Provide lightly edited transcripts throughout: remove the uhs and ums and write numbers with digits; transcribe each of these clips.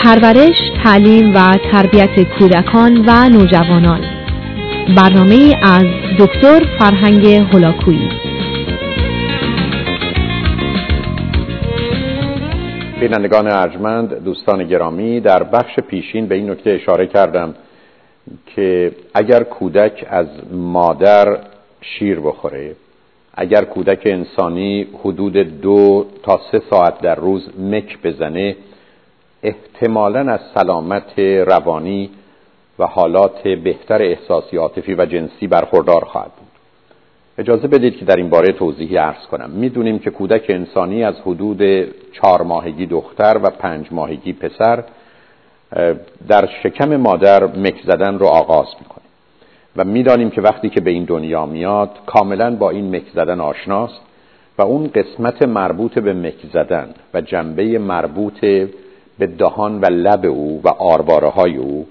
پرورش، تعلیم و تربیت کودکان و نوجوانان. برنامه‌ای از دکتر فرهنگ هولاکویی. بینندگان ارجمند، دوستان گرامی، در بخش پیشین به این نکته اشاره کردم که اگر کودک از مادر شیر بخوره، اگر کودک انسانی حدود 2 تا 3 ساعت در روز مک بزنه، احتمالاً از سلامت روانی و حالات بهتر احساسی، عاطفی و جنسی برخوردار خواهد بود. اجازه بدید که در این باره توضیحی عرض کنم. میدونیم که کودک انسانی از حدود 4 ماهگی دختر و 5 ماهگی پسر در شکم مادر مک زدن رو آغاز میکنه و میدانیم که وقتی که به این دنیا میاد کاملا با این مک زدن آشناست و اون قسمت مربوط به مک زدن و جنبه مربوط به دهان و لب او و آرواره های او،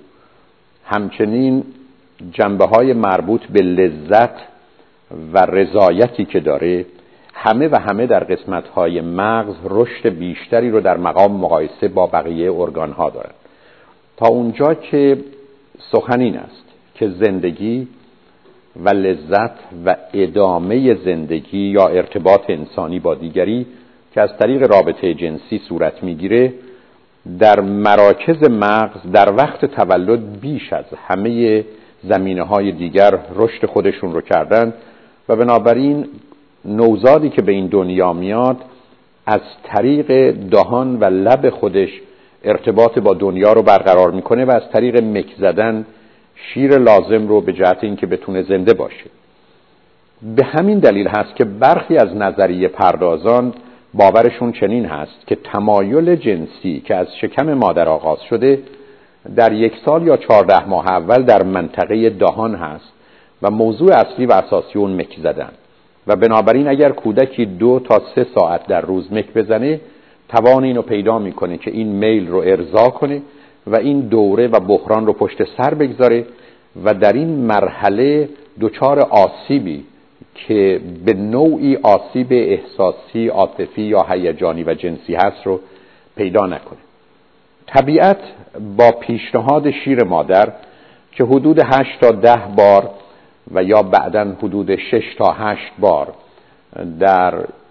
همچنین جنبه های مربوط به لذت و رضایتی که داره، همه در قسمت های مغز رشد بیشتری رو در مقام مقایسه با بقیه ارگان ها دارن. تا اونجا که سخن این است که زندگی و لذت و ادامه زندگی یا ارتباط انسانی با دیگری که از طریق رابطه جنسی صورت میگیره، در مراکز مغز در وقت تولد بیش از همه زمینه‌های دیگر رشد خودشون رو کردن و بنابراین نوزادی که به این دنیا میاد از طریق دهان و لب خودش ارتباط با دنیا رو برقرار میکنه و از طریق مک زدن شیر لازم رو به جهت اینکه بتونه زنده باشه. به همین دلیل هست که برخی از نظریه پردازان باورشون چنین هست که تمایل جنسی که از شکم مادر آغاز شده در 1 سال یا 14 ماه اول در منطقه دهان هست و موضوع اصلی و اساسی اون مک زدن و بنابراین اگر کودکی 2 تا 3 ساعت در روز مک بزنه، توان اینو پیدا میکنه که این میل رو ارضا کنه و این دوره و بحران رو پشت سر بگذاره و در این مرحله دچار آسیبی که به نوعی آسیب احساسی، عاطفی یا هیجانی و جنسی هست رو پیدا نکنه. طبیعت با پیشنهاد شیر مادر که حدود 8 تا 10 بار و یا بعداً حدود 6 تا 8 بار در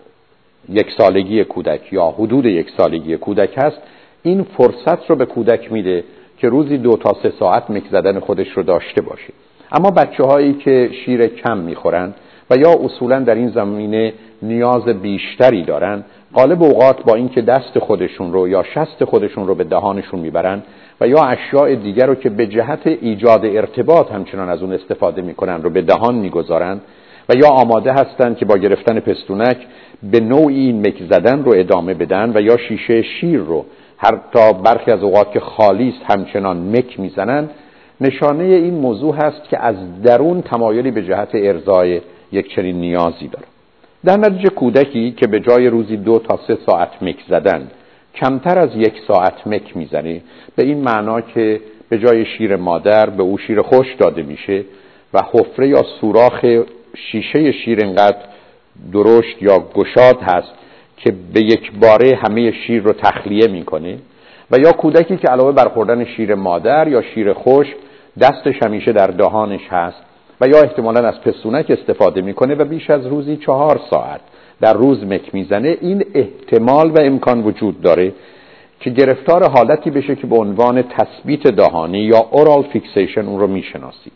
1 سالگی کودک یا حدود 1 سالگی کودک هست، این فرصت رو به کودک میده که روزی 2 تا 3 ساعت مک زدن خودش رو داشته باشه. اما بچه‌هایی که شیر کم میخورن و یا اصولاً در این زمینه نیاز بیشتری دارن، غالب اوقات با اینکه دست خودشون رو یا شست خودشون رو به دهانشون میبرن و یا اشیاء دیگر رو که به جهت ایجاد ارتباط همچنان از اون استفاده میکنن رو به دهان میگذارن و یا آماده هستن که با گرفتن پستونک به نوعی این مک زدن رو ادامه بدن و یا شیشه شیر رو حتی برخی از اوقات که خالی است همچنان مک میزنن، نشانه این موضوع هست که از درون تمایلی به جهت ارضای یک چنین نیازی داره. در نتیجه کودکی که به جای روزی 2 تا 3 ساعت مک زدن کمتر از 1 ساعت مک میزنه، به این معنا که به جای شیر مادر به او شیر خشک داده میشه و حفره یا سوراخ شیشه شیر اینقدر درشت یا گشاد هست که به یک باره همه شیر رو تخلیه میکنه، و یا کودکی که علاوه بر خوردن شیر مادر یا شیر خشک دستش همیشه در دهانش هست و یا احتمالاً از پستونک استفاده میکنه و بیش از روزی 4 ساعت در روز مک میزنه، این احتمال و امکان وجود داره که گرفتار حالتی بشه که به عنوان تثبیت دهانی یا اورال فیکسیشن اون رو میشناسی.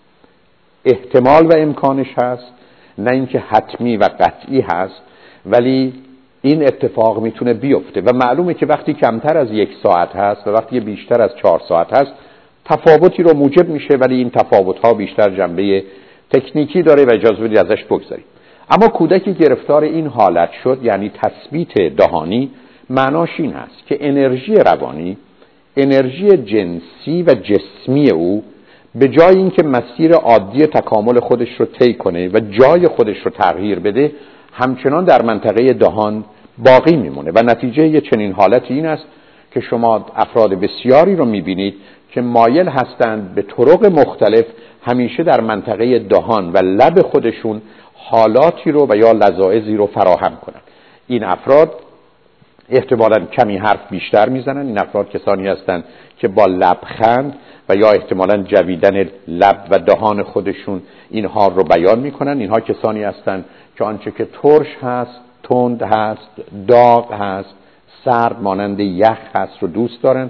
احتمال و امکانش هست، نه اینکه حتمی و قطعی هست، ولی این اتفاق میتونه بیفته و معلومه که وقتی کمتر از 1 ساعت هست و وقتی بیشتر از 4 ساعت هست تفاوتی رو موجب میشه، ولی این تفاوت‌ها بیشتر جنبه تکنیکی داره و اجازه بدید ازش بگذاریم. اما کودکی گرفتار این حالت شد، یعنی تثبیت دهانی، معناش این هست که انرژی روانی، انرژی جنسی و جسمی او به جای اینکه مسیر عادی تکامل خودش رو طی کنه و جای خودش رو تغییر بده، همچنان در منطقه دهان باقی میمونه و نتیجه یه چنین حالتی این است که شما افراد بسیاری رو میبینید که مایل هستند به طرق مختلف همیشه در منطقه دهان و لب خودشون حالاتی رو و یا لذاذی رو فراهم کنند. این افراد احتمالاً کمی حرف بیشتر میزنن. این افراد کسانی هستند که با لبخند و یا احتمالاً جویدن لب و دهان خودشون اینها رو بیان میکنن. اینها کسانی هستند که آنچه که ترش هست، تند هست، داغ هست، سرد مانند یخ هست رو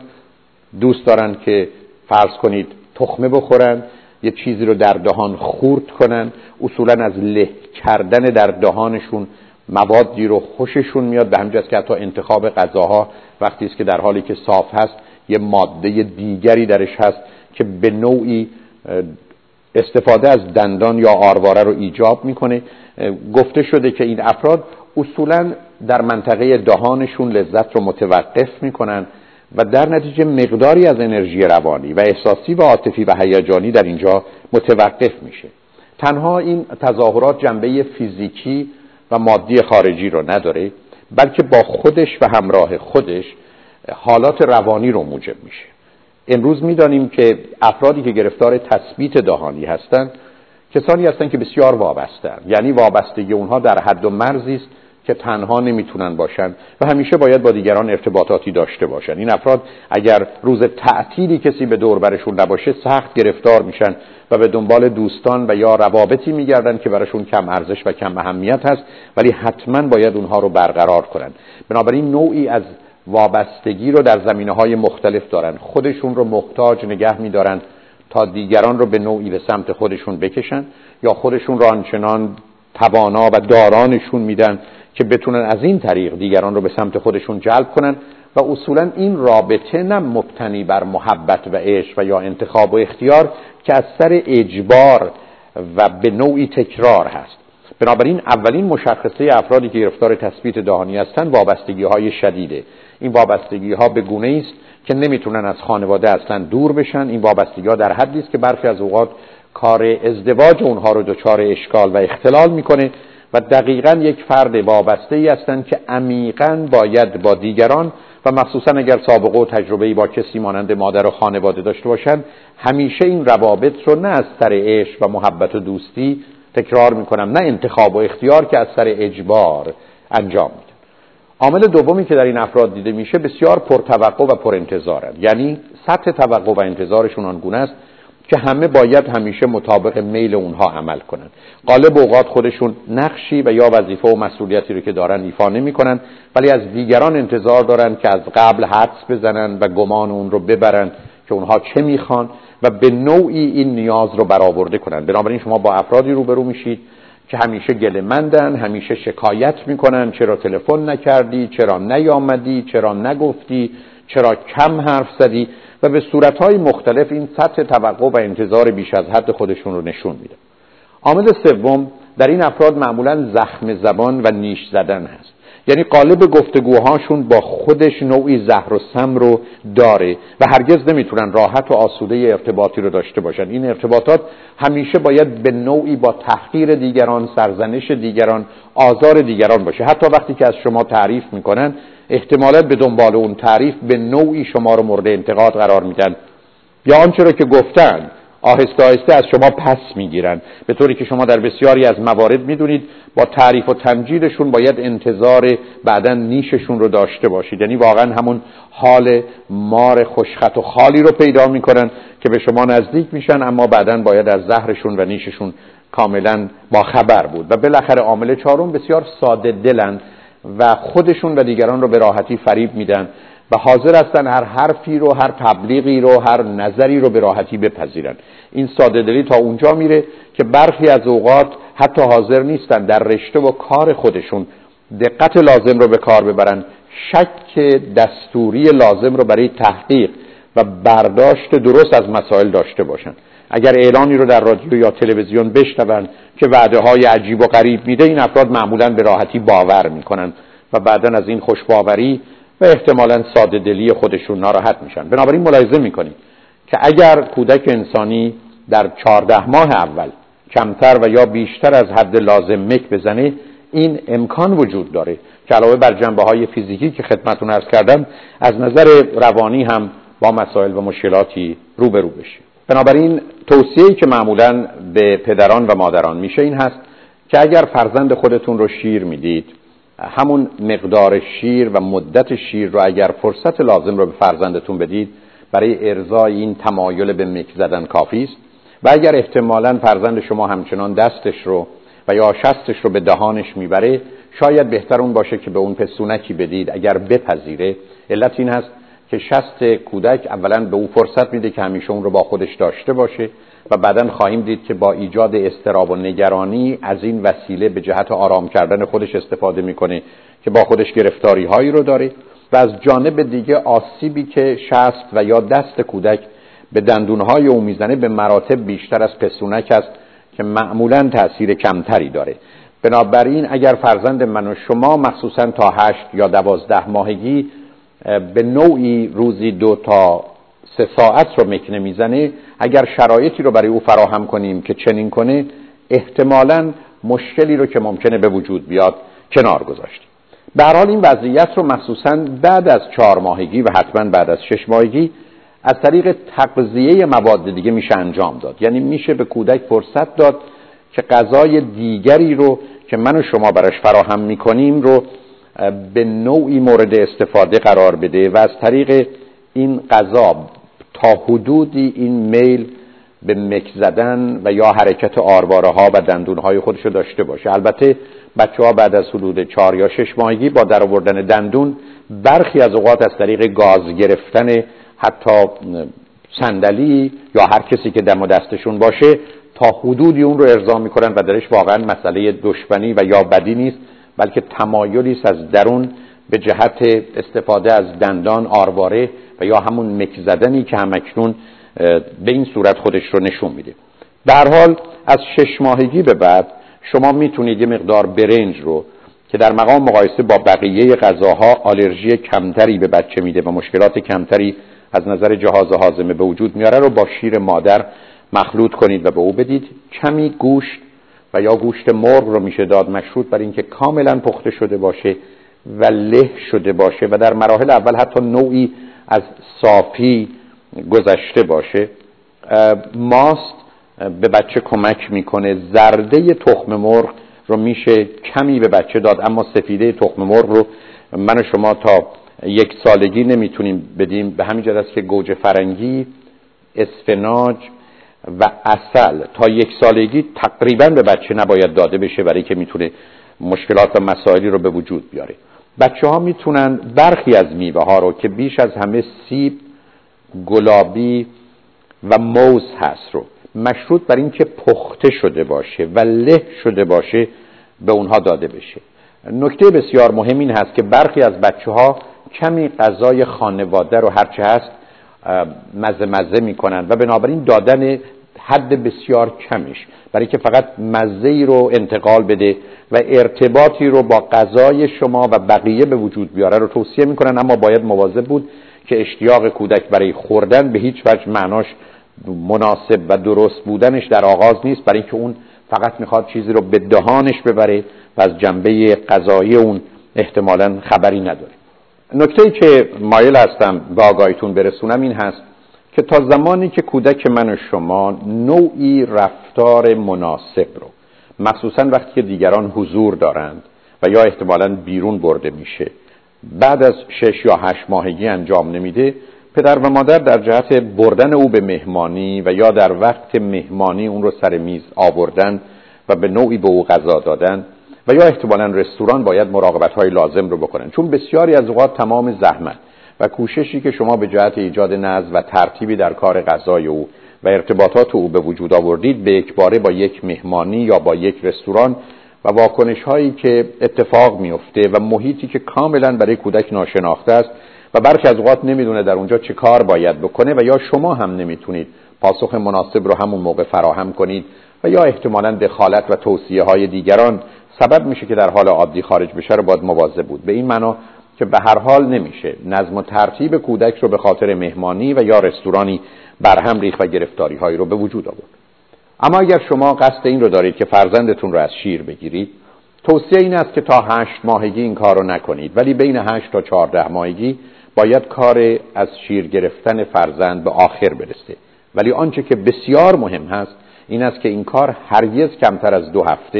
دوست دارن که فرض کنید تخمه بخورن، یه چیزی رو در دهان خورد کنن. اصولاً از له کردن در دهانشون موادی رو خوششون میاد، به همین جهت که حتی انتخاب غذاها وقتی است که در حالی که صاف هست یه ماده دیگری درش هست که به نوعی استفاده از دندان یا آرواره رو ایجاب میکنه. گفته شده که این افراد اصولاً در منطقه دهانشون لذت رو متوقف میکنن و در نتیجه مقداری از انرژی روانی و احساسی و عاطفی و هیجانی در اینجا متوقف میشه. تنها این تظاهرات جنبه فیزیکی و مادی خارجی رو نداره، بلکه با خودش و همراه خودش حالات روانی رو موجب میشه. امروز میدانیم که افرادی که گرفتار تثبیت دهانی هستند کسانی هستند که بسیار وابسته‌اند، یعنی وابستگی اونها در حد و مرزی است که تنها نمیتونن باشن و همیشه باید با دیگران ارتباطاتی داشته باشن. این افراد اگر روز تعطیلی کسی به دور برشون نباشه سخت گرفتار میشن و به دنبال دوستان و یا روابطی میگردن که براشون کم ارزش و کم اهمیت هست، ولی حتما باید اونها رو برقرار کنن. بنابراین نوعی از وابستگی رو در زمینه‌های مختلف دارن، خودشون رو محتاج نگه میدارن تا دیگران رو به نوعی به سمت خودشون بکشن، یا خودشون رو آنچنان توانا و دارانشون میدن که بتونن از این طریق دیگران رو به سمت خودشون جلب کنن. و اصولا این رابطه نه مبتنی بر محبت و عشق و یا انتخاب و اختیار که از سر اجبار و به نوعی تکرار هست. بنابراین اولین مشخصه افرادی که گرفتار تثبیت دهانی هستند وابستگی‌های شدیده. این وابستگی‌ها به گونه‌ای است که نمیتونن از خانواده اصلا دور بشن. این وابستگی‌ها در حدی است که برخی از اوقات کار ازدواج اونها رو دچار اشکال و اختلال میکنه و دقیقاً یک فرد وابسته‌ای هستند که عمیقاً باید با دیگران و مخصوصاً اگر سابقه و تجربه‌ای با کسی مانند مادر و خانواده داشته باشند همیشه این روابط رو نه از سر عشق و محبت و دوستی تکرار میکنم، نه انتخاب و اختیار که از سر اجبار انجام میدن. عامل دومی که در این افراد دیده میشه بسیار پرتوقع و پرانتظارند، یعنی سطح توقع و انتظارشون آنگونه است که همه باید همیشه مطابق میل اونها عمل کنن. غالب اوقات خودشون نقشی و یا وظیفه و مسئولیتی رو که دارن ایفا نمی‌کنن، ولی از دیگران انتظار دارن که از قبل حدس بزنن و گمان اون رو ببرن که اونها چه میخوان و به نوعی این نیاز رو برآورده کنن. بنابراین شما با افرادی روبرو میشید که همیشه گله‌مندن، همیشه شکایت میکنن چرا تلفن نکردی، چرا نیامدی، چرا نگفتی، چرا کم حرف زدی، و به صورتهای مختلف این سطح توقع و انتظار بیش از حد خودشون رو نشون میده. عامل سوم در این افراد معمولاً زخم زبان و نیش زدن هست، یعنی قالب گفتگوهاشون با خودش نوعی زهر و سم رو داره و هرگز نمیتونن راحت و آسوده ارتباطی رو داشته باشن. این ارتباطات همیشه باید به نوعی با تحقیر دیگران، سرزنش دیگران، آزار دیگران باشه. حتی وقتی که از شما تعریف میکنن احتمالاً به دنبال اون تعریف به نوعی شما رو مورد انتقاد قرار میدن یا آنچه رو که گفتن آهسته آهسته از شما پس میگیرن، به طوری که شما در بسیاری از موارد میدونید با تعریف و تمجیدشون باید انتظار بعداً نیششون رو داشته باشید. یعنی واقعاً همون حال مار خوشخط و خالی رو پیدا میکنن که به شما نزدیک میشن، اما بعداً باید از زهرشون و نیششون کاملاً با خبر بود. و بالاخره عامل چهارم بسیار ساده دلن و خودشون و دیگران رو به راحتی فریب میدن و حاضر هستن هر حرفی رو، هر تبلیغی رو، هر نظری رو به راحتی بپذیرن. این ساده دلی تا اونجا میره که برخی از اوقات حتی حاضر نیستن در رشته و کار خودشون دقت لازم رو به کار ببرن، شک دستوری لازم رو برای تحقیق و برداشت درست از مسائل داشته باشن. اگر اعلانی رو در رادیو یا تلویزیون بشنون که وعده‌های عجیب و غریب میده، این افراد معمولاً به راحتی باور میکنن و بعداً از این خوشباوری و احتمالاً ساده دلی خودشون ناراحت میشن. بنابراین ملاحظه میکنید که اگر کودک انسانی در 14 ماه اول کمتر و یا بیشتر از حد لازم مک بزنه، این امکان وجود داره که علاوه بر جنبه‌های فیزیکی که خدمتتون عرض کردم از نظر روانی هم با مسائل و مشکلاتی روبرو بشه. بنابراین توصیه‌ای که معمولاً به پدران و مادران میشه این هست که اگر فرزند خودتون رو شیر میدید همون مقدار شیر و مدت شیر رو اگر فرصت لازم رو به فرزندتون بدید برای ارضای این تمایل به مک زدن کافی است. و اگر احتمالاً فرزند شما همچنان دستش رو و یا شستش رو به دهانش میبره، شاید بهتر اون باشه که به اون پستونکی بدید اگر بپذیره. علت این هست که شست کودک اولاً به او فرصت میده که همیشه اون رو با خودش داشته باشه و بعداً خواهیم دید که با ایجاد اضطراب و نگرانی از این وسیله به جهت آرام کردن خودش استفاده میکنه که با خودش گرفتاری هایی رو داره. و از جانب دیگه آسیبی که شست و یا دست کودک به دندونهای او میزنه به مراتب بیشتر از پستونک است که معمولاً تأثیر کمتری داره. بنابراین اگر فرزند من و شما مخصوصاً تا 8 یا 12 ماهگی به نوعی روزی 2 تا 3 ساعت رو مکنه میزنه، اگر شرایطی رو برای او فراهم کنیم که چنین کنه، احتمالاً مشکلی رو که ممکنه به وجود بیاد کنار گذاشتیم. به هر حال این وضعیت رو مخصوصاً بعد از 4 ماهگی و حتماً بعد از 6 ماهگی از طریق تغذیه مواد دیگه میشه انجام داد. یعنی میشه به کودک فرصت داد که غذای دیگری رو که من و شما براش فراهم میکنیم رو به نوعی مورد استفاده قرار بده و از طریق این غذا تا حدودی این میل به مک زدن و یا حرکت آرواره ها و دندون های خودش رو داشته باشه. البته بچه ها بعد از حدود 4 یا 6 ماهگی با در آوردن دندون برخی از اوقات از طریق گاز گرفتن حتی صندلی یا هر کسی که دم و دستشون باشه تا حدودی اون رو ارضا میکنن و درش واقعا مسئله دشمنی و یا بدی نیست، بلکه تمایلی است از درون به جهت استفاده از دندان آرواره و یا همون مک زدنی که همکنون به این صورت خودش رو نشون میده. در حال از 6 ماهگی به بعد شما میتونید یه مقدار برنج رو که در مقام مقایسه با بقیه غذاها آلرژی کمتری به بچه میده و مشکلات کمتری از نظر جهاز هاضمه به وجود میاره رو با شیر مادر مخلوط کنید و به او بدید. کمی گوشت و یا گوشت مرغ رو میشه داد، مشروط بر اینکه کاملا پخته شده باشه و له شده باشه و در مراحل اول حتی نوعی از صافی گذشته باشه. ماست به بچه کمک میکنه. زرده تخم مرغ رو میشه کمی به بچه داد، اما سفیده تخم مرغ رو من و شما تا 1 سالگی نمیتونیم بدیم، به همین جهت است که گوجه فرنگی، اسفناج و عسل تا 1 سالگی تقریبا به بچه نباید داده بشه، برای که میتونه مشکلات و مسائلی رو به وجود بیاره. بچه ها میتونن برخی از میوه ها رو که بیش از همه سیب، گلابی و موز هست رو مشروط بر این که پخته شده باشه و له شده باشه به اونها داده بشه. نکته بسیار مهم این هست که برخی از بچه ها کمی غذای خانواده رو هرچه هست مزه میکنن و بنابراین دادن حد بسیار کمیش برای که فقط مزه‌ای رو انتقال بده و ارتباطی رو با غذای شما و بقیه به وجود بیاره رو توصیه میکنن، اما باید مواظب بود که اشتیاق کودک برای خوردن به هیچ وجه معناش مناسب و درست بودنش در آغاز نیست، برای که اون فقط میخواد چیزی رو به دهانش ببره و از جنبه غذایی اون احتمالاً خبری نداره. نکته‌ای که مایل هستم به آگاهیتون برسونم این هست که تا زمانی که کودک من و شما نوعی رفتار مناسب رو، مخصوصاً وقتی که دیگران حضور دارند و یا احتمالاً بیرون برده میشه، بعد از 6 یا 8 ماهگی انجام نمیده، پدر و مادر در جهت بردن او به مهمانی و یا در وقت مهمانی اون رو سر میز آوردن و به نوعی به او غذا دادن و یا احتمالاً رستوران باید مراقبت‌های لازم رو بکنن، چون بسیاری از اوقات تمام زحمت و کوششی که شما به جهت ایجاد نظم و ترتیبی در کار غذای او و ارتباطات او به وجود آوردید، به یکباره با یک مهمانی یا با یک رستوران و واکنش‌هایی که اتفاق میفته و محیطی که کاملاً برای کودک ناشناخته است و برخی از اوقات نمیدونه در اونجا چه کار باید بکنه و یا شما هم نمیتونید پاسخ مناسب رو همون موقع فراهم کنید و یا احتمالاً دخالت و توصیه‌های دیگران سبب میشه که در حال عادی خارج بشه، رو باید مواظب بود. به این معنا که به هر حال نمیشه نظم و ترتیب کودک رو به خاطر مهمانی و یا رستورانی برهم ریخت و گرفتاری‌هایی رو به وجود آورد. اما اگر شما قصد این رو دارید که فرزندتون رو از شیر بگیرید، توصیه این است که تا 8 ماهگی این کار رو نکنید، ولی بین 8 تا 14 ماهگی باید کار از شیر گرفتن فرزند به آخر برسه. ولی آنچه که بسیار مهم هست این است که این کار هرگز کمتر از 2 هفته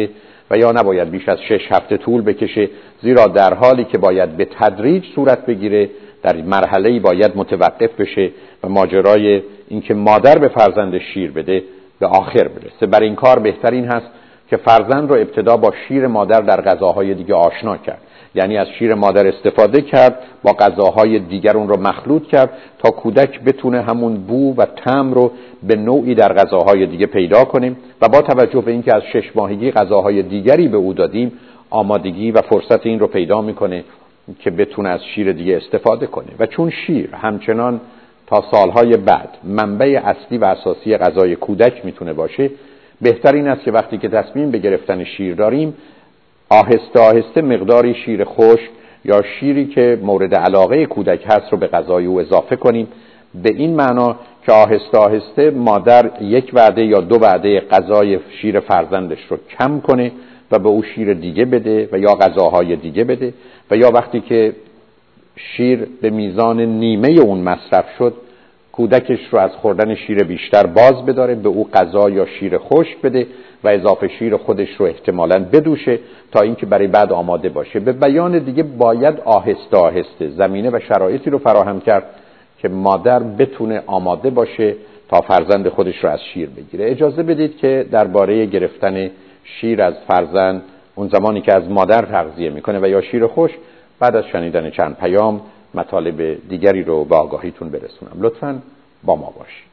و یا نباید بیش از 6 هفته طول بکشه، زیرا در حالی که باید به تدریج صورت بگیره در مرحله‌ای باید متوقف بشه و ماجرای اینکه مادر به فرزند شیر بده به آخر برسه. برای این کار بهتر این هست که فرزند رو ابتدا با شیر مادر در غذاهای دیگه آشنا کرد، یعنی از شیر مادر استفاده کرد، با غذاهای دیگر اون رو مخلوط کرد تا کودک بتونه همون بو و طعم رو به نوعی در غذاهای دیگه پیدا کنیم و با توجه به اینکه از 6 ماهگی غذاهای دیگری به او دادیم آمادگی و فرصت این رو پیدا میکنه که بتونه از شیر دیگه استفاده کنه. و چون شیر همچنان تا سالهای بعد منبع اصلی و اساسی غذای کودک میتونه باشه، بهتر این است که وقتی که تصمیم به گرفتن شیر داریم آهسته آهسته مقداری شیر خشک یا شیری که مورد علاقه کودک هست رو به غذای او اضافه کنیم، به این معنا که آهسته آهسته مادر 1 وعده یا 2 وعده غذای شیر فرزندش رو کم کنه و به او شیر دیگه بده و یا غذاهای دیگه بده و یا وقتی که شیر به میزان نیمه اون مصرف شد کودکش رو از خوردن شیر بیشتر باز بداره، به او غذا یا شیر خشک بده و اضافه شیر خودش رو احتمالاً بدوشه تا اینکه برای بعد آماده باشه. به بیان دیگه باید آهسته آهسته زمینه و شرایطی رو فراهم کرد که مادر بتونه آماده باشه تا فرزند خودش رو از شیر بگیره. اجازه بدید که درباره گرفتن شیر از فرزند اون زمانی که از مادر تغذیه میکنه و یا شیر خشک بعد از شنیدن چند پیام مطالب دیگری رو به آگاهیتون برسونم. لطفاً با ما باشید.